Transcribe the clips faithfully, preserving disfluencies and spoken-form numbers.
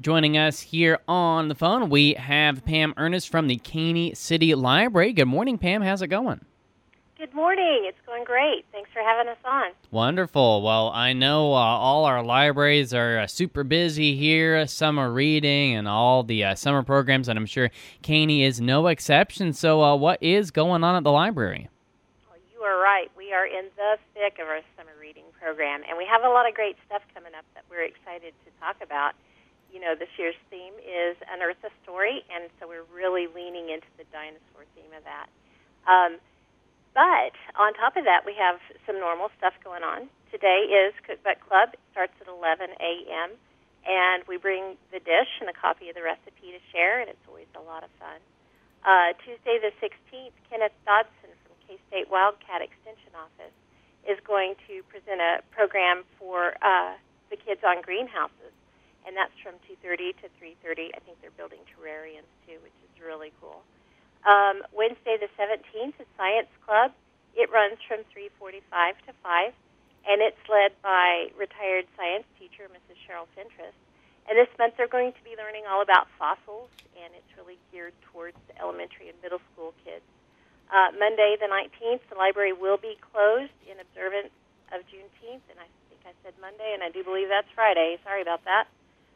Joining us here on the phone, we have Pam Ernest from the Caney City Library. Good morning, Pam. How's it going? Good morning. It's going great. Thanks for having us on. Wonderful. Well, I know uh, all our libraries are uh, super busy here, summer reading and all the uh, summer programs, and I'm sure Caney is no exception. So uh, what is going on at the library? Well, you are right. We are in the thick of our summer reading program, and we have a lot of great stuff coming up that we're excited to talk about. You know, this year's theme is Unearth a Story, and so we're really leaning into the dinosaur theme of that. Um, But on top of that, we have some normal stuff going on. Today is Cookbook Club. It starts at eleven a.m., and we bring the dish and a copy of the recipe to share, and it's always a lot of fun. Uh, Tuesday the sixteenth, Kenneth Dodson from K-State Wildcat Extension Office is going to present a program for uh, the kids on greenhouses, and that's from two thirty to three thirty. I think they're building terrariums, too, which is really cool. Um, Wednesday the seventeenth is Science Club. It runs from three forty-five to five, and it's led by retired science teacher Missus Cheryl Fentress. And this month they're going to be learning all about fossils, and it's really geared towards the elementary and middle school kids. Uh, Monday the nineteenth, the library will be closed in observance of Juneteenth, and I think I said Monday, and I do believe that's Friday. Sorry about that.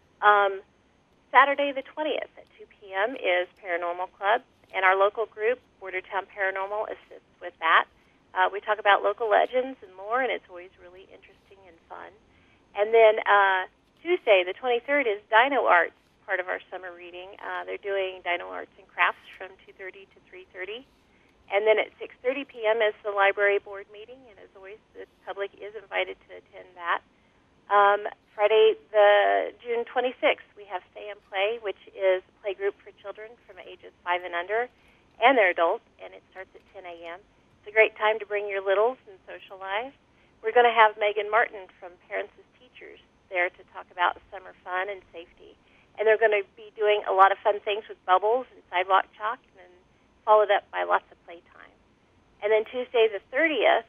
Um, Saturday the twentieth at two p.m. is Paranormal Club. And our local group, Bordertown Paranormal, assists with that. Uh, we talk about local legends and more, and it's always really interesting and fun. And then uh, Tuesday, the twenty-third, is Dino Arts, part of our summer reading. Uh, they're doing Dino Arts and Crafts from two thirty to three thirty. And then at six thirty p.m. is the library board meeting, and as always, the public is invited to attend that. Um, Friday, the June twenty-sixth, we have Stay and Play, which is a play group for children from ages five and under, and their adults, and it starts at ten a.m. It's a great time to bring your littles and socialize. We're going to have Megan Martin from Parents as Teachers there to talk about summer fun and safety. And they're going to be doing a lot of fun things with bubbles and sidewalk chalk, and then followed up by lots of playtime. And then Tuesday, the thirtieth,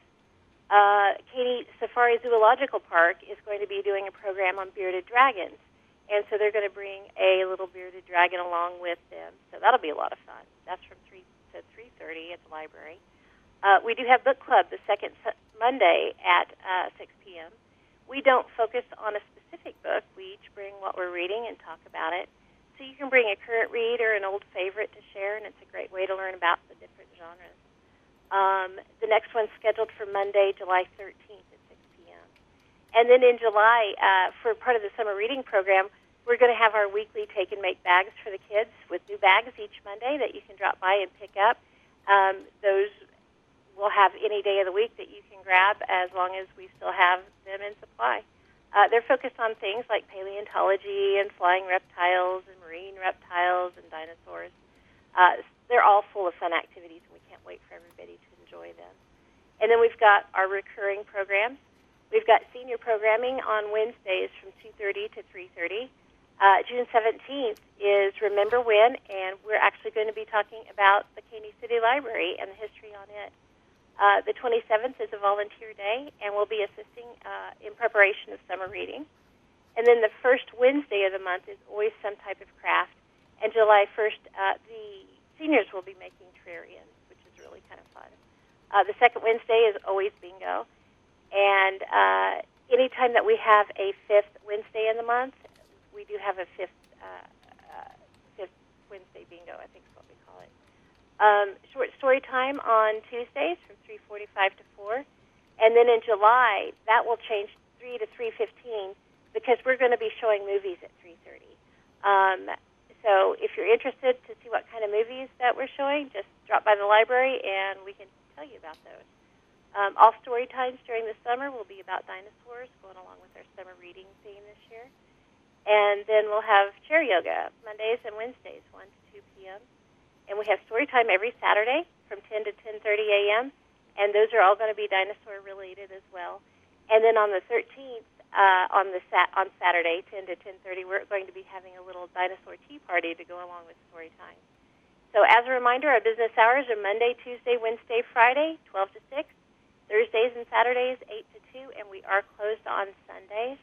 Uh, Katy Safari Zoological Park is going to be doing a program on bearded dragons, and so they're going to bring a little bearded dragon along with them. So that'll be a lot of fun. That's from three to three thirty at the library. Uh, we do have book club the second Monday at uh, six p.m. We don't focus on a specific book. We each bring what we're reading and talk about it. So you can bring a current read or an old favorite to share, and it's a great way to learn about the different genres. Um, the next one's scheduled for Monday, July thirteenth at six p.m. And then in July, uh, for part of the summer reading program, we're going to have our weekly take and make bags for the kids with new bags each Monday that you can drop by and pick up. Um, those will have any day of the week that you can grab as long as we still have them in supply. Uh, they're focused on things like paleontology and flying reptiles and marine reptiles and dinosaurs. Uh, they're all full of fun activities, and we can't wait for everybody to enjoy them. And then we've got our recurring programs. We've got senior programming on Wednesdays from two thirty to three thirty. Uh, June seventeenth is Remember When, and we're actually going to be talking about the Caney City Library and the history on it. Uh, the twenty-seventh is a volunteer day, and we'll be assisting uh, in preparation of summer reading. And then the first Wednesday of the month is always some type of craft. And July first, uh, the seniors will be making terrariums, which is really kind of fun. Uh, the second Wednesday is always bingo. And uh, anytime that we have a fifth Wednesday in the month, we do have a fifth uh, uh, fifth Wednesday bingo, I think is what we call it. Um, short story time on Tuesdays from three forty-five to four. And then in July, that will change three to three fifteen because we're going to be showing movies at three thirty. Um, So if you're interested to see what kind of movies that we're showing, just drop by the library and we can tell you about those. Um, all story times during the summer will be about dinosaurs, going along with our summer reading theme this year. And then we'll have chair yoga Mondays and Wednesdays, one to two p.m. And we have story time every Saturday from ten to ten thirty a.m. And those are all going to be dinosaur-related as well. And then on the thirteenth, Uh, on the sat on Saturday, ten to ten thirty, we're going to be having a little dinosaur tea party to go along with story time. So as a reminder, our business hours are Monday, Tuesday, Wednesday, Friday, twelve to six, Thursdays and Saturdays, eight to two, and we are closed on Sundays.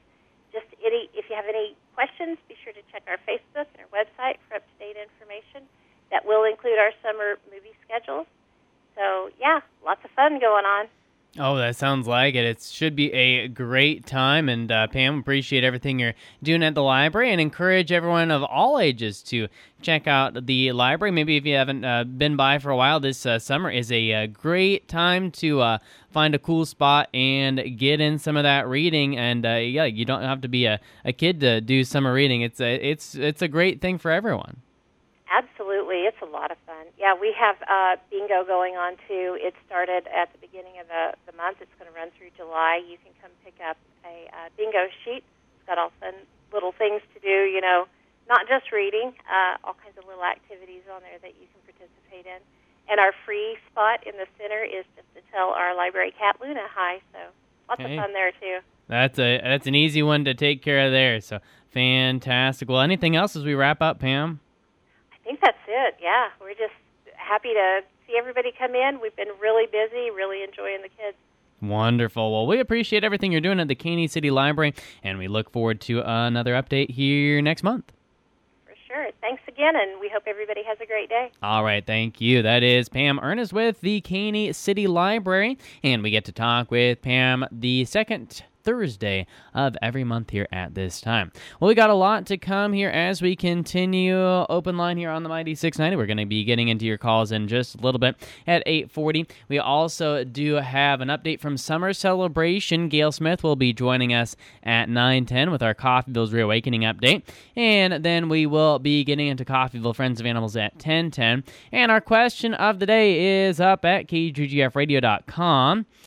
just any, if you have any questions, be sure to check our Facebook and our website for up-to-date information. That will include our summer movie schedules. So, yeah, lots of fun going on. Oh, that sounds like it. It should be a great time. And uh, Pam, appreciate everything you're doing at the library and encourage everyone of all ages to check out the library. Maybe if you haven't uh, been by for a while, this uh, summer is a, a great time to uh, find a cool spot and get in some of that reading. And uh, yeah, you don't have to be a, a kid to do summer reading. It's a, it's, it's a great thing for everyone. Absolutely. It's a lot of fun. Yeah, we have uh, bingo going on, too. It started at the beginning of the, the month. It's going to run through July. You can come pick up a uh, bingo sheet. It's got all fun little things to do, you know, not just reading, uh, all kinds of little activities on there that you can participate in. And our free spot in the center is just to tell our library cat, Luna, hi. So lots hey. of fun there, too. That's a that's an easy one to take care of there. So fantastic. Well, anything else as we wrap up, Pam? I think that's it, yeah. We're just happy to see everybody come in. We've been really busy, really enjoying the kids. Wonderful. Well, we appreciate everything you're doing at the Caney City Library, and we look forward to another update here next month. For sure. Thanks again, and we hope everybody has a great day. All right, thank you. That is Pam Ernest with the Caney City Library, and we get to talk with Pam the second Thursday of every month here at this time. Well, we got a lot to come here as we continue open line here on the Mighty six ninety. We're going to be getting into your calls in just a little bit at eight forty. We also do have an update from Summer Celebration. Gail Smith will be joining us at nine ten with our Coffeyville's Reawakening update. And then we will be getting into Coffeyville Friends of Animals at ten ten. And our question of the day is up at K G G F radio dot com.